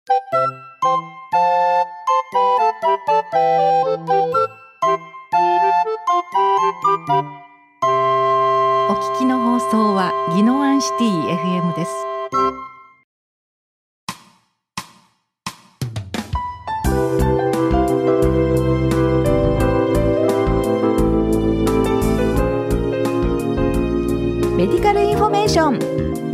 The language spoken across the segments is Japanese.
お聞きの放送は宜野湾シティ FM です。メディカルインフォメーション。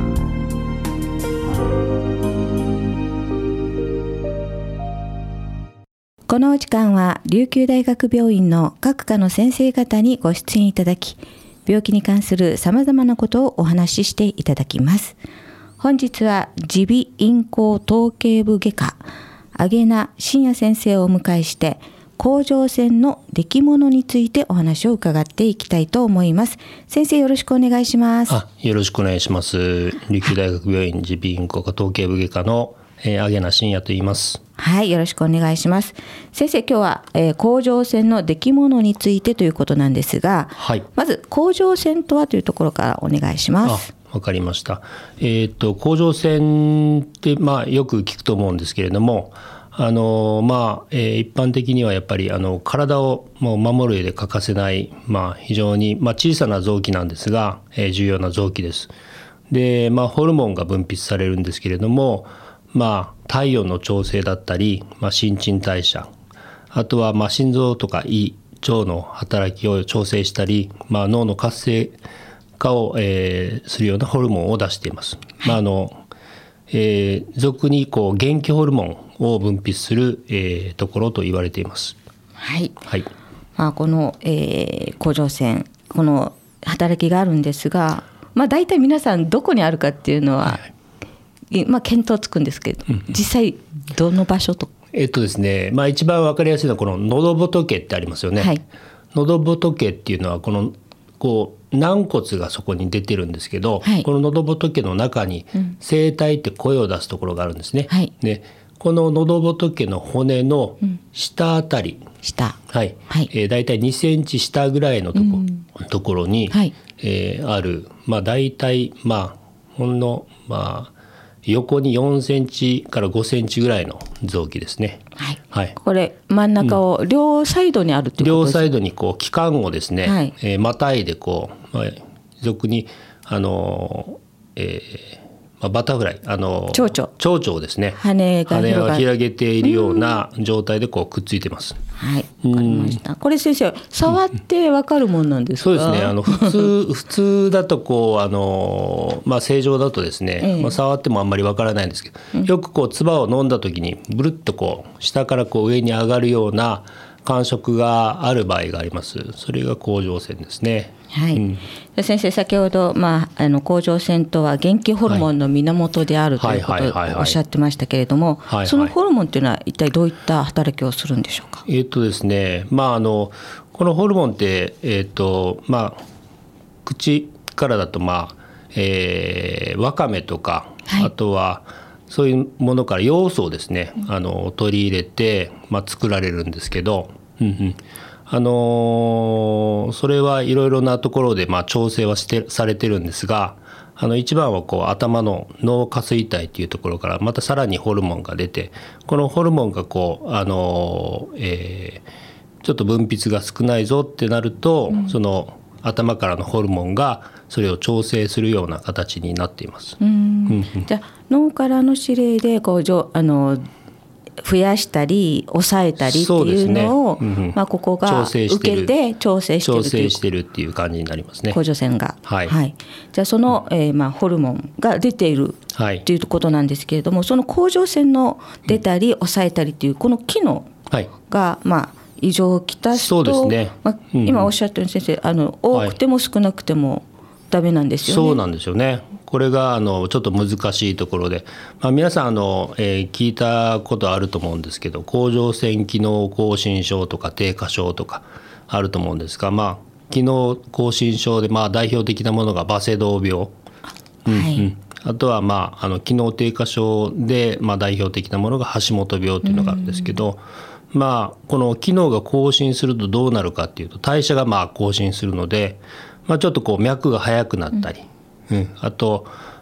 このお時間は琉球大学病院の各科の先生方にご出演いただき、病気に関するさまざまなことをお話ししていただきます。本日は耳鼻咽喉頭頸部外科揚名真也先生をお迎えして、甲状腺の出来物についてお話を伺っていきたいと思います。先生、よろしくお願いします。 よろしくお願いします。琉球大学病院耳鼻咽喉科頭頸部外科の揚名真也と言います。 はい、よろしくお願いします。先生、今日は、甲状腺の出来物についてということなんですが、 はい、 まず甲状腺とはというところからお願いします。 わかりました。甲状腺って、よく聞くと思うんですけれども、一般的にはやっぱり体を守る上で欠かせない、非常に、小さな臓器なんですが、重要な臓器です。で、ホルモンが分泌されるんですけれども、体温の調整だったり、新陳代謝、あとは心臓とか胃腸の働きを調整したり、脳の活性化を、するようなホルモンを出しています。俗に元気ホルモンを分泌する、ところと言われています。 はい、はい。この、甲状腺、この働きがあるんですが、大体皆さんどこにあるかっていうのは、見当つくんですけど、実際どの場所と。 ですね、一番分かりやすいのはこの喉仏ってありますよね。はい、喉仏っていうのは軟骨がそこに出てるんですけど、はい、この喉仏の中に声帯って声を出すところがあるんですね。はい、でこの喉仏の骨の下あたり、はいはい、だいたい2センチ下ぐらいのところに、ある、だいたいほんの横に4センチから5センチぐらいの臓器ですね。 はいはい、これ真ん中を両サイドにあるということですか。 両サイドに器官をですね、はい、またいで俗にバタフライ蝶々 ですね、 羽が広げているような状態でくっついてます。 はい、わかりました。これ先生、触ってわかるもんなんですか。 そうですね、普通だと正常だとですね、触ってもあんまりわからないんですけど、よく唾を飲んだ時にブルッと下から上に上がるような感触がある場合があります。それが甲状腺ですね。 はい、先生、先ほど、甲状腺とは元気ホルモンの源であるということをおっしゃってましたけれども、そのホルモンというのは一体どういった働きをするんでしょうか。 ですね、このホルモンって、口からだとわかめとか、あとはそういうものから要素をですね、取り入れて、作られるんですけど、それはいろいろなところで調整はされてるんですが、一番は頭の脳下垂体というところからまたさらにホルモンが出て、このホルモンがちょっと分泌が少ないぞってなると、その頭からのホルモンがそれを調整するような形になっています。 じゃあ脳からの指令で増やしたり抑えたりっていうのを、ここが受けて調整してるっていう感じになりますね。 甲状腺が、はいはい、じゃあその、ホルモンが出ているっていうことなんですけれども、その甲状腺の出たり抑えたりっていうこの機能が、異常をきたすと、 そうですね、 今おっしゃったように先生、多くても少なくてもダメなんですよね。 そうなんですよね。これがちょっと難しいところで、皆さん聞いたことあると思うんですけど、甲状腺機能亢進症とか低下症とかあると思うんですが、機能亢進症で代表的なものがバセドウ病、あとは機能低下症で代表的なものが橋本病というのがあるんですけど、この機能が亢進するとどうなるかっていうと、代謝が亢進するので、ちょっと脈が速くなったり、あと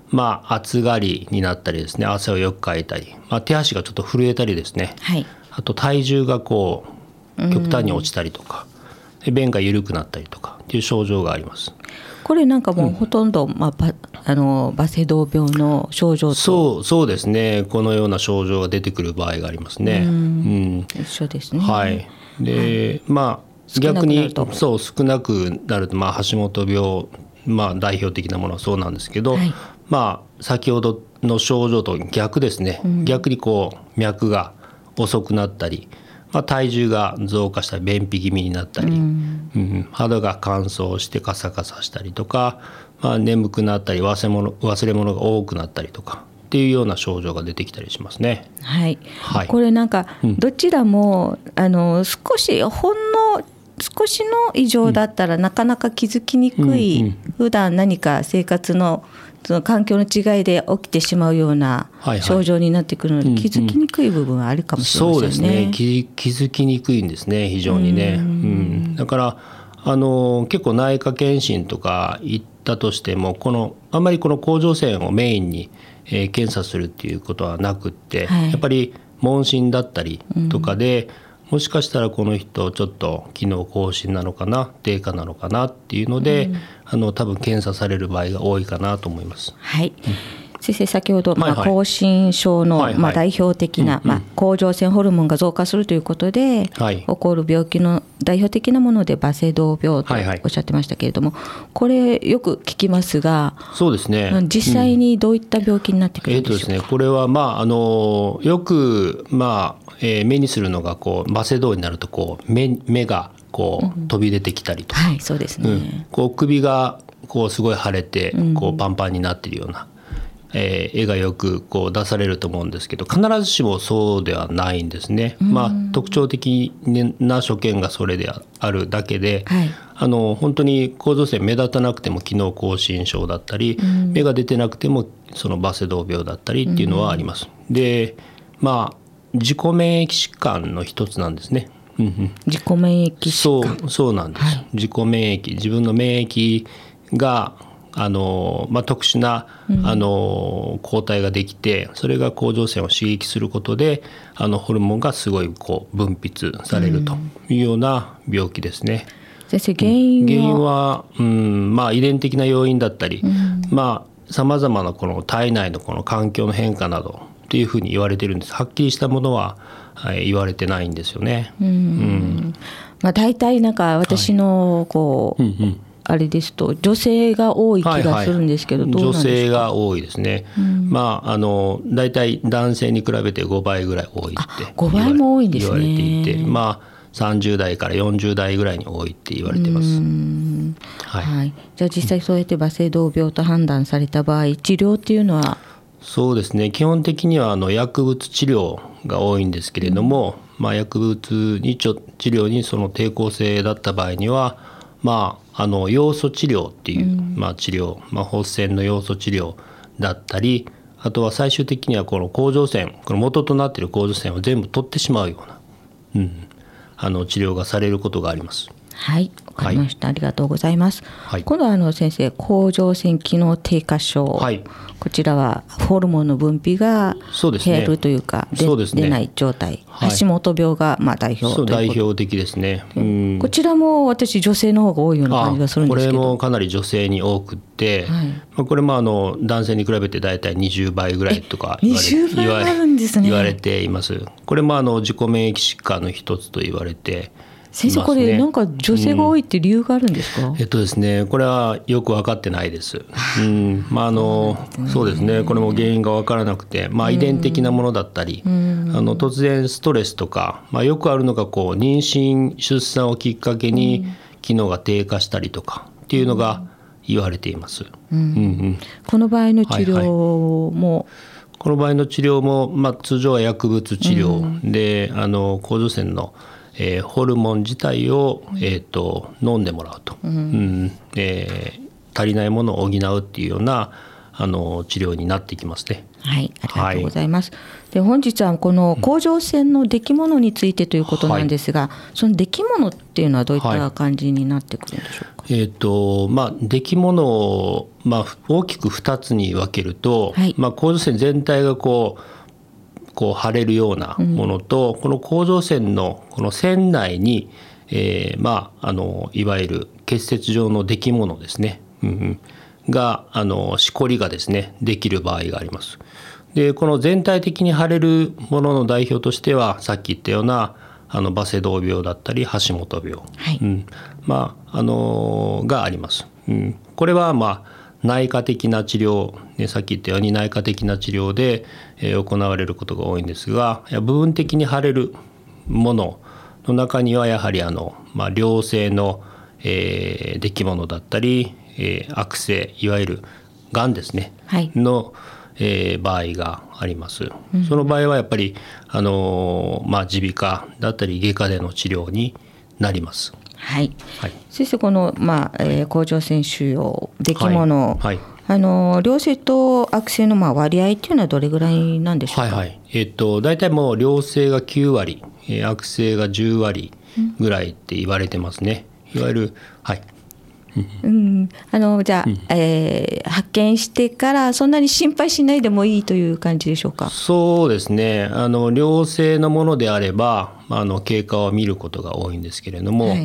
暑がりになったりですね、汗をよくかいたり、手足がちょっと震えたりですね、 はい、 あと体重が極端に落ちたりとか、便が緩くなったりとかっていう症状があります。 これなんかもうほとんど、バセドウ病の症状とそうですね、このような症状が出てくる場合がありますね。 一緒ですね。 はい。で、逆に少なくなると、橋本病、代表的なものはそうなんですけど、先ほどの症状と逆ですね、逆に脈が遅くなったり、体重が増加したり便秘気味になったり、肌が乾燥してカサカサしたりとか、眠くなったり忘れ物が多くなったりとかっていうような症状が出てきたりしますね。 はい、これなんかどちらも、少しの異常だったらなかなか気づきにくい、普段何か生活のその環境の違いで起きてしまうような症状になってくるので、気づきにくい部分はあるかもしれませんね。 そうですね、気づきにくいんですね、非常にね。だから結構内科検診とか行ったとしてもあんまりこの甲状腺をメインに、検査するっていうことはなくって、やっぱり問診だったりとかで、もしかしたらこの人ちょっと機能亢進なのかな低下なのかなっていうので、多分検査される場合が多いかなと思います。 はい、先生先ほど、亢進症の、代表的な、甲状腺ホルモンが増加するということで、起こる病気の代表的なものでバセドウ病とおっしゃってましたけれども、これよく聞きますが、 そうですね、 実際にどういった病気になってくるんでしょうか。 ですね、これはよく、目にするのがバセドウになると目が飛び出てきたりとか、 そうですね、 首がすごい腫れてパンパンになっているような、絵がよく出されると思うんですけど、必ずしもそうではないんですね。特徴的な所見がそれであるだけで、本当に甲状腺目立たなくても機能亢進症だったり、目が出てなくてもそのバセドウ病だったりっていうのはあります。で、自己免疫疾患の一つなんですね。 自己免疫疾患。 そうなんです、自己免疫、自分の免疫が特殊な抗体ができて、それが甲状腺を刺激することでホルモンがすごい分泌されるというような病気ですね。 先生、原因は遺伝的な要因だったり、さまざまなこの体内のこの環境の変化などっていうふうに言われてるんです。はっきりしたものは、言われてないんですよね。 大体なんか私のあれですと女性が多い気がするんですけど、どうなんですか。 女性が多いですね。大体男性に比べて5倍ぐらい多いって 5倍も多いんですね。 言われていて、30代から40代ぐらいに多いって言われてます。 じゃあ実際そうやってバセドウ病と判断された場合、治療っていうのは。 そうですね、基本的には薬物治療が多いんですけれども、薬物治療にその抵抗性だった場合には、要素治療っていう、治療、放射線の要素治療だったり、あとは最終的にはこの甲状腺、この元となっている甲状腺を全部取ってしまうような、治療がされることがあります。 はい、わかりました、ありがとうございます。今度は先生、甲状腺機能低下症、こちらはホルモンの分泌が減るというか、出ない状態、橋本病が代表代表的ですね。 こちらも私女性の方が多いような感じがするんですけど。 これもかなり女性に多くって、これも男性に比べてだいたい20倍ぐらいとか言われています。これも自己免疫疾患の一つと言われて、 先生、これなんか女性が多いって理由があるんですか。 ですね、これはよく分かってないです。そうですね、これも原因が分からなくて、遺伝的なものだったり、突然ストレスとか、よくあるのが妊娠出産をきっかけに機能が低下したりとかっていうのが言われています。 この場合の治療も、 この場合の治療も、通常は薬物治療で、甲状腺のホルモン自体を、飲んでもらうと、足りないものを補うっていうような治療になってきますね。 はい、ありがとうございます。で、本日はこの甲状腺の出来物についてということなんですが、その出来物っていうのはどういった感じになってくるんでしょうか。 出来物を、大きく2つに分けると、甲状腺全体がこう腫れるようなものと、この甲状腺のこの腺内に、いわゆる結節状の出来物ですね、がしこりがですねできる場合があります。で、この全体的に腫れるものの代表としては、さっき言ったようなバセドウ病だったり橋本病、があります。これは内科的な治療、さっき言ったように内科的な治療で、行われることが多いんですが、部分的に腫れるものの中にはやはり良性の、出来物だったり、悪性、いわゆるがんですね、の、場合があります。その場合はやっぱり耳鼻科だったり外科での治療になります。先生、この、甲状腺腫瘍出来物、良性と悪性の割合っていうのはどれぐらいなんでしょうか。 大体もう良性が9割、悪性が10割ぐらいって言われてますね。いわゆるじゃあ、発見してからそんなに心配しないでもいいという感じでしょうか。 そうですね、良性のものであれば、経過を見ることが多いんですけれども、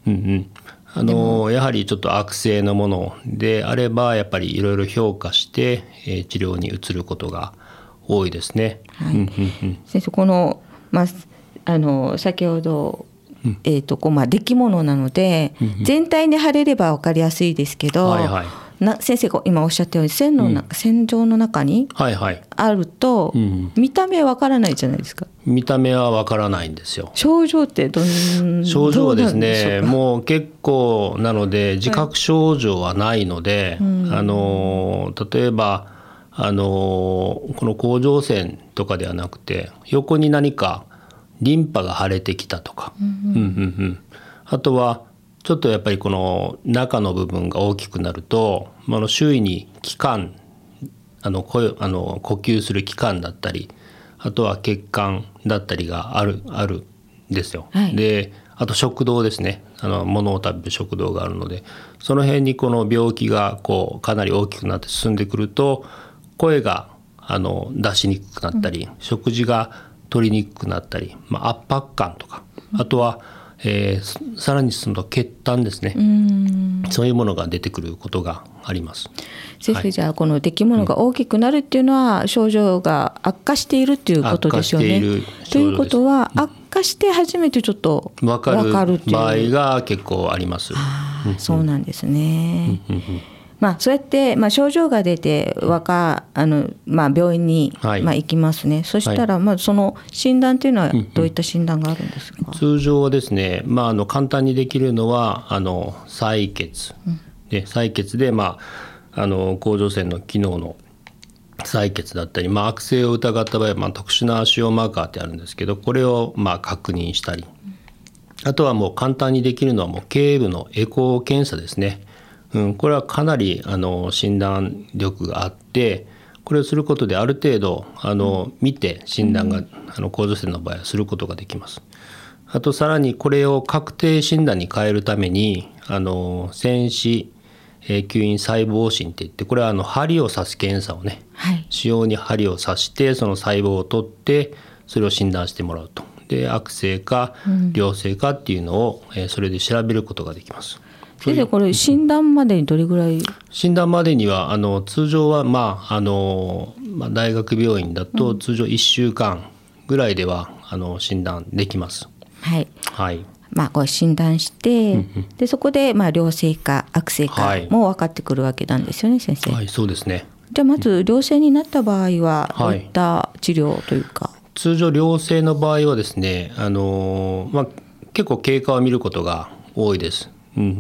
やはりちょっと悪性のものであればやっぱりいろいろ評価して、治療に移ることが多いですね。 先生、この、先ほど出来物なので、全体に腫れれば分かりやすいですけど、先生が今おっしゃったように線状の中にあると、見た目は分からないじゃないですか。 見た目は分からないんですよ。 症状って症状はですね、もう結構なので自覚症状はないので、例えばこの甲状腺とかではなくて、横に何かリンパが腫れてきたとか、あとはちょっとやっぱりこの中の部分が大きくなると、周囲に器官、呼吸する器官だったり、あとは血管だったりがあるんですよ。で、あと食道ですね、物を食べる食道があるので、その辺にこの病気がかなり大きくなって進んでくると、声が出しにくくなったり、食事が取りにくくなったり、圧迫感とか、あとは、さらに進むと血痰ですね、そういうものが出てくることがあります。 先生、じゃあこの出来物が大きくなるっていうのは、症状が悪化しているっていうことですよね。ということは、悪化して初めてちょっと分かるっていう場合が結構あります。 そうなんですね。そうやって、症状が出て病院に、行きますね。そしたら、その診断というのはどういった診断があるんですか。 通常はですね、簡単にできるのは採血で、採血で、甲状腺の機能の採血だったり、悪性を疑った場合は、特殊な腫瘍マーカーってあるんですけど、これを確認したり、あとはもう簡単にできるのはもう頸部のエコー検査ですね。これはかなり診断力があって、これをすることである程度見て診断が甲状腺の場合はすることができます。あとさらにこれを確定診断に変えるために腺子吸引細胞診っていって、これは針を刺す検査をね、腫瘍に針を刺してその細胞を取ってそれを診断してもらうと。で、悪性か良性かっていうのをそれで調べることができます。 先生、これ診断までにどれぐらい？ 診断までには通常は大学病院だと通常1週間ぐらいでは診断できます。 これ診断して、でそこで良性か悪性かも分かってくるわけなんですよね、先生。 そうですね。 じゃあまず良性になった場合はどういった治療というか。 通常良性の場合はですね、結構経過を見ることが多いです。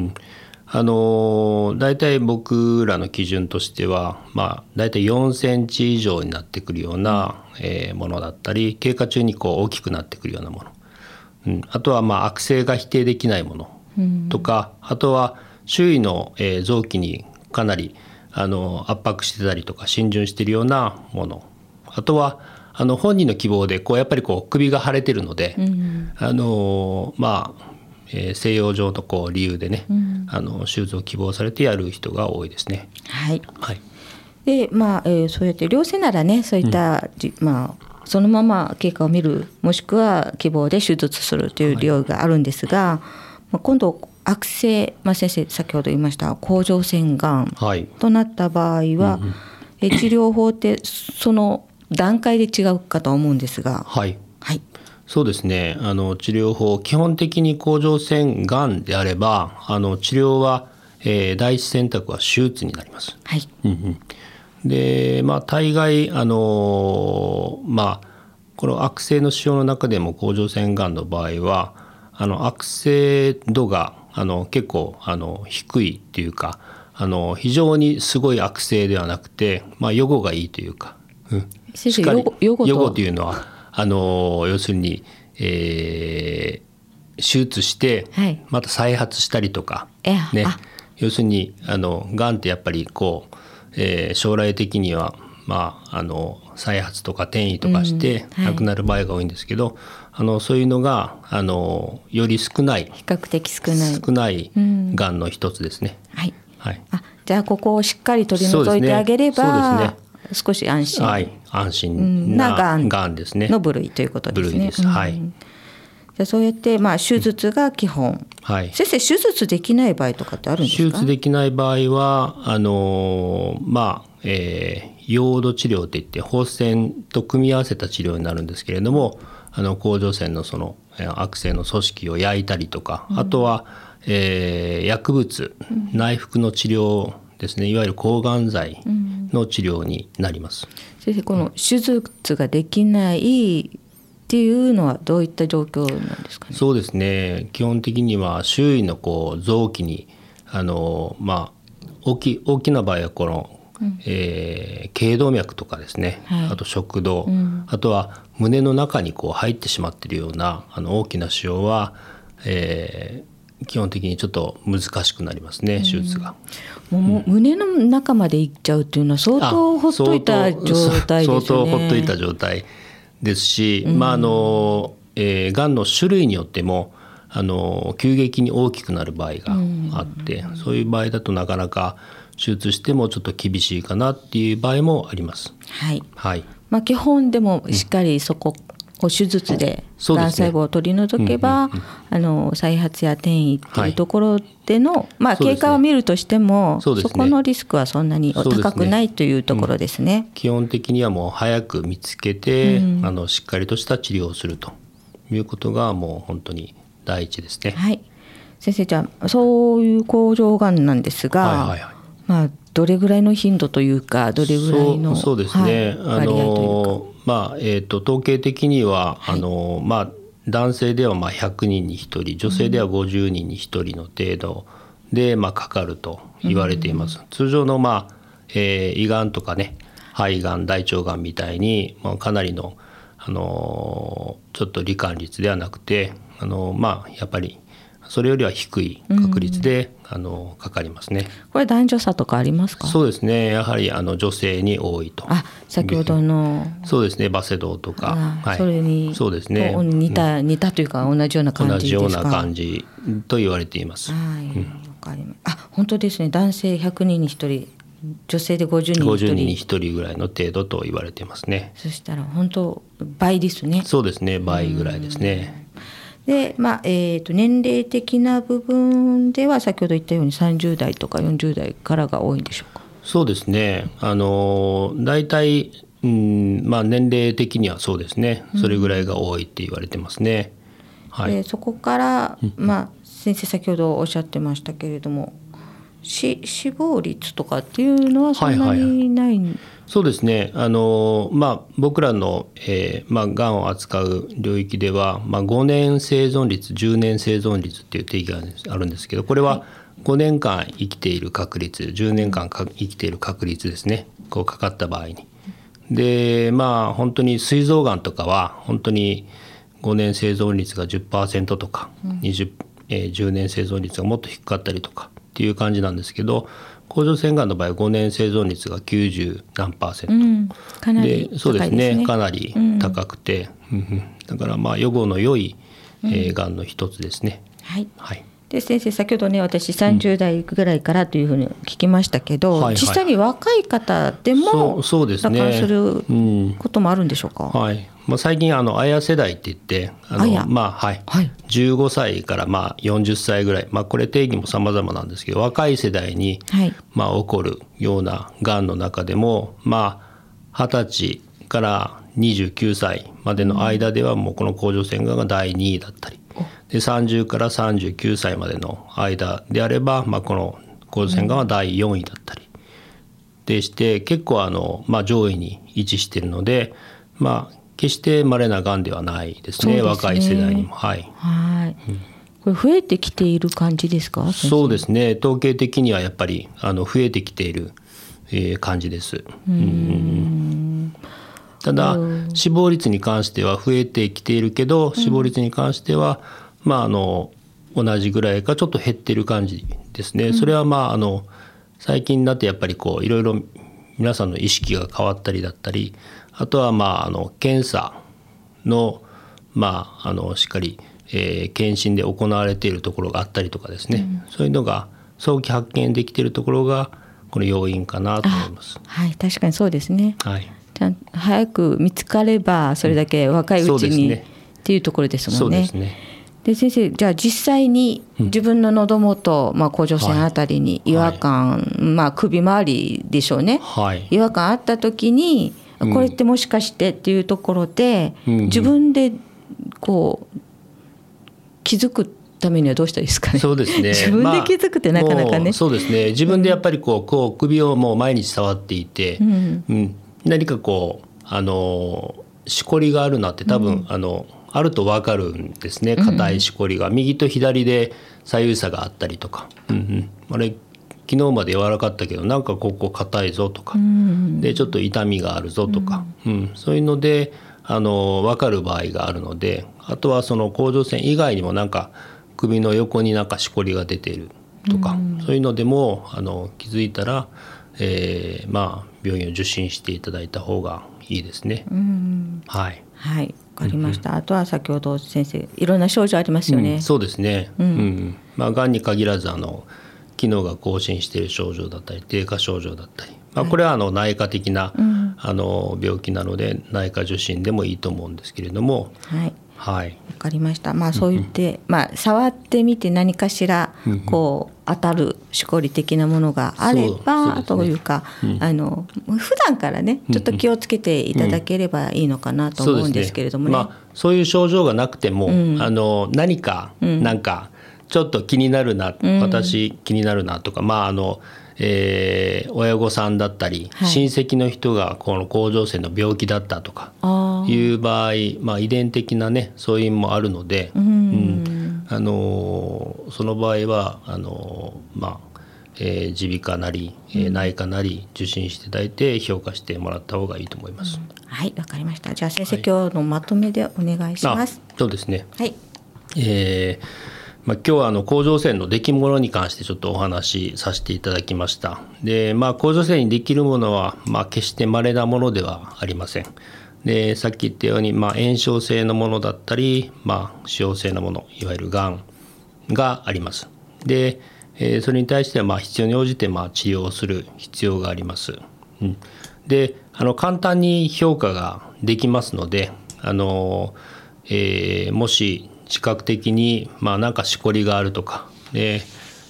だいたい僕らの基準としては、だいたい4センチ以上になってくるような、ものだったり、経過中に大きくなってくるようなもの、あとは悪性が否定できないものとか、あとは周囲の、臓器にかなり圧迫してたりとか浸潤しているようなもの、あとは本人の希望でやっぱり首が腫れてるので、西洋上の理由でね、手術を希望されてやる人が多いですね。 はい、 はい。 でそうやって良性ならね、そういった、そのまま経過を見る、もしくは希望で手術するという利用があるんですが、今度悪性、先生先ほど言いました甲状腺がんとなった場合は、治療法ってその段階で違うかと思うんですが。 はい、はい、そうですね。治療法、基本的に甲状腺がんであれば治療は、第一選択は手術になります。 はい。 で大概この悪性の腫瘍の中でも甲状腺がんの場合は悪性度が結構低いっていうか非常にすごい悪性ではなくて、予後がいいというか、 先生、予後というのは要するに、手術してまた再発したりとか、ね、要するにがんってやっぱり将来的には再発とか転移とかして亡くなる場合が多いんですけど、そういうのがより少ない、 比較的少ないがんの一つですね。 はい、はい、じゃあここをしっかり取り除いてあげれば、少し安心、 安心ながんですね。 の部類ということですね。 部類です。はい。 じゃあそうやって手術が基本、はい、先生、手術できない場合とかってあるんですか？ 手術できない場合は溶土治療といって放射線と組み合わせた治療になるんですけれども、甲状腺のその悪性の組織を焼いたりとか、あとは、薬物、内服の治療ですね、いわゆる抗がん剤の治療になります。 先生、この手術ができないっていうのはどういった状況なんですかね？ そうですね、基本的には周囲の臓器に大きな場合は頸動脈とかですね、あと食道、あとは胸の中に入ってしまっているような大きな腫瘍は、基本的にちょっと難しくなりますね、手術が。 もう胸の中までいっちゃうっていうのは相当ほっといた状態ですよね。 相当ほっといた状態ですし、がんの種類によっても急激に大きくなる場合があって、そういう場合だとなかなか手術してもちょっと厳しいかなっていう場合もあります。 はい、 はい。 基本でもしっかりそこを手術でがん細胞を取り除けば、再発や転移っていうところでの、経過を見るとしても そこのリスクはそんなに高くないというところですね。 基本的にはもう早く見つけて、しっかりとした治療をするということがもう本当に第一ですね。 はい。先生、じゃあそういう甲状がんなんですが、どれぐらいの頻度というか、どれぐらいのそうですね、 割合というか、 統計的には男性では100人に1人、女性では50人に1人の程度でかかると言われています。通常の胃がんとかね、肺がん、大腸がんみたいにかなりのちょっと罹患率ではなくて、やっぱりそれよりは低い確率で、かかりますね。 これ男女差とかありますか？ そうですね、やはり女性に多いと。 先ほどのそうですね、バセドウとか、 それにそうですね、 似たというか同じような感じですか？ 同じような感じと言われています。 本当ですね、男性100人に1人、女性で50人に1人、 50人に1人ぐらいの程度と言われていますね。 そしたら本当倍ですね。 そうですね、倍ぐらいですね。 で年齢的な部分では先ほど言ったように30代とか40代からが多いんでしょうか？ そうですね、大体、年齢的にはそうですね、それぐらいが多いって言われてますね。 でそこから、先生先ほどおっしゃってましたけれども、死亡率とかっていうのはそんなにない、 そうですね、僕らの、がんを扱う領域では、5年生存率、10年生存率っていう定義があるんですけど、これは5年間生きている確率、10年間生きている確率ですね、かかった場合に。で本当に膵臓がんとかは本当に5年生存率が 10% とか、10年生存率がもっと低かったりとかっていう感じなんですけど、 甲状腺がんの場合は5年生存率が90何%、 かなり高いですね。 そうですね、かなり高くて、だから予後の良いがんの一つですね。 はい、で先生、先ほどね、私30代ぐらいからというふうに聞きましたけど、実際に若い方でもそうですね、 羅漢することもあるんでしょうか。 最近AYA世代って言って15歳から40歳ぐらい、これ定義も様々なんですけど、若い世代に起こるようながんの中でも、20歳から29歳までの間ではもうこの甲状腺がんが第2位だったり、で30から39歳までの間であれば、この甲状腺がんは第4位だったりでして、結構上位に位置しているので、決して稀ながんではないですね、若い世代にも。これ増えてきている感じですか？そうですね、統計的にはやっぱり増えてきている感じです。ただ死亡率に関しては増えてきているけど、死亡率に関しては同じぐらいかちょっと減っている感じですね。それは最近になってやっぱりいろいろ皆さんの意識が変わったりだったり、あとは検査のしっかり検診で行われているところがあったりとかですね、そういうのが早期発見できているところがこの要因かなと思います。 確かにそうですね。早く見つかればそれだけ若いうちにっていうところですもんね。 そうですね。 で先生、じゃあ実際に自分の喉元、甲状腺あたりに違和感、首周りでしょうね、違和感あった時に、これってもしかしてっていうところで、自分で気づくためにはどうしたらいいですかね。 そうですね、 自分で気づくってなかなかね。 そうですね、自分でやっぱり首をもう毎日触っていて、何かしこりがあるなって多分、あると分かるんですね。硬いしこりが右と左で左右差があったりとか、あれ昨日まで柔らかったけどなんかここ硬いぞとか、でちょっと痛みがあるぞとか、そういうので分かる場合があるので、あとはその甲状腺以外にもなんか首の横になんかしこりが出ているとか、そういうのでも気づいたら、病院を受診していただいた方がいいですね。 分かりました。あとは先ほど先生いろんな症状ありますよね。 そうですね。がんに限らず機能が更新している症状だったり低下症状だったり、これは内科的な、病気なので内科受診でもいいと思うんですけれども。分かりました。そう言って、触ってみて何かしら当たるしこり的なものがあれば、というか普段からねちょっと気をつけていただければいいのかなと思うんですけれどもね。 そういう症状がなくても、何かなんかちょっと気になるな、私気になるなとか、親御さんだったり、親戚の人がこの甲状腺の病気だったとかいう場合、遺伝的なね素因もあるので、その場合は耳鼻科なり、内科なり受診していただいて評価してもらった方がいいと思います。 わかりました。じゃあ先生、今日のまとめでお願いします。 そうですね。今日は甲状腺のできものに関してちょっとお話しさせていただきました。で、甲状腺にできるものは、決して稀なものではありません。で、さっき言ったように、炎症性のものだったり、腫瘍性のもの、いわゆるがんがあります。で、それに対しては必要に応じて治療をする必要があります。で、簡単に評価ができますので、もし視覚的になんかしこりがあるとかで、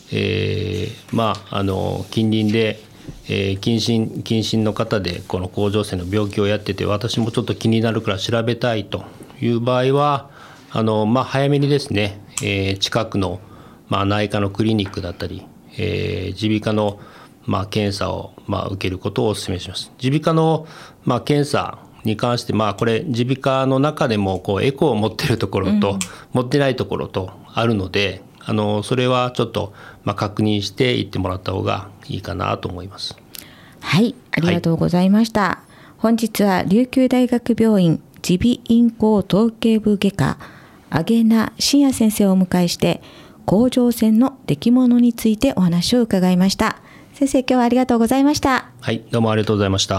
近隣で、近親の方でこの甲状腺の病気をやってて、私もちょっと気になるから調べたいという場合は早めにですね、近くの内科のクリニックだったり、耳鼻科の検査を受けることをお勧めします。耳鼻科の検査に関して、これ耳鼻科の中でもエコーを持ってるところと、持ってないところとあるので、それはちょっと確認していってもらった方がいいかなと思います。 ありがとうございました。本日は琉球大学病院耳鼻咽喉頭頸部外科揚名真也先生をお迎えして甲状腺のできものについてお話を伺いました。 先生、今日はありがとうございました。 はい、どうもありがとうございました。